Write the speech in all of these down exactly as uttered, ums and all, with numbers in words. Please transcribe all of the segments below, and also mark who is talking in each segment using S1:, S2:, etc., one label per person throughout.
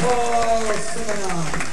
S1: Paul Simenon.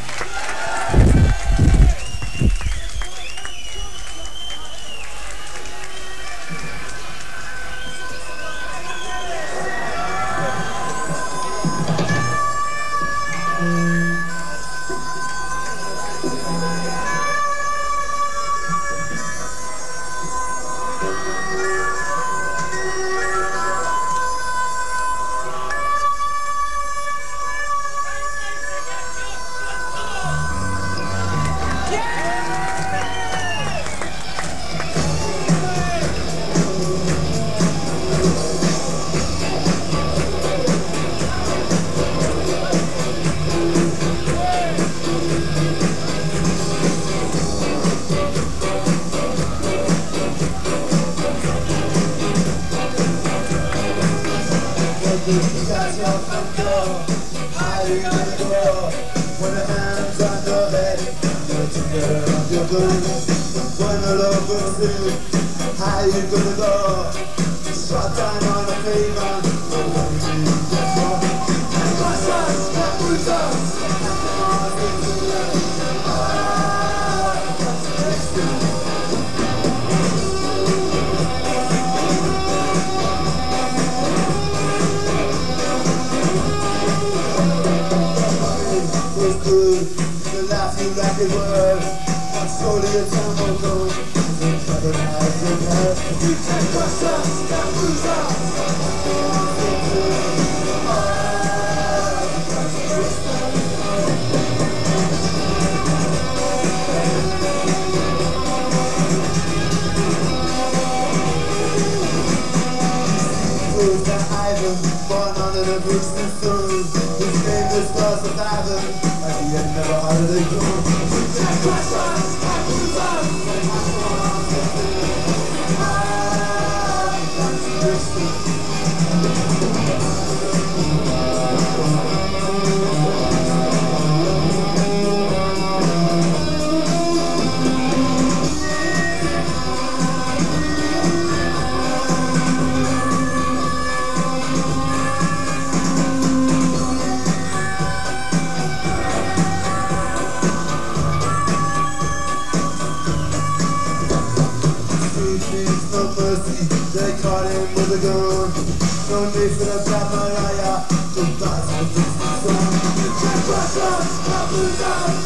S2: That's your front door. How you gonna go? When the hands on your head, you're taking off your clothes. When the local through, how you gonna go? Shot down on the pavement, nobody gets wrong. And crush us, and bruise us. The laughing rapid word, and slowly a time will go. The other eyes in her, you can crush us, and bruise us. Who's the Ivan, born under the Brixton stone? His name is Stars of Ivan. He had never heard of the groove. You can crush us, and bruise us. No mercy, they caught him with a gun. No need for the Black Mariah to pass the Brixton song. You can crush us, and bruise us.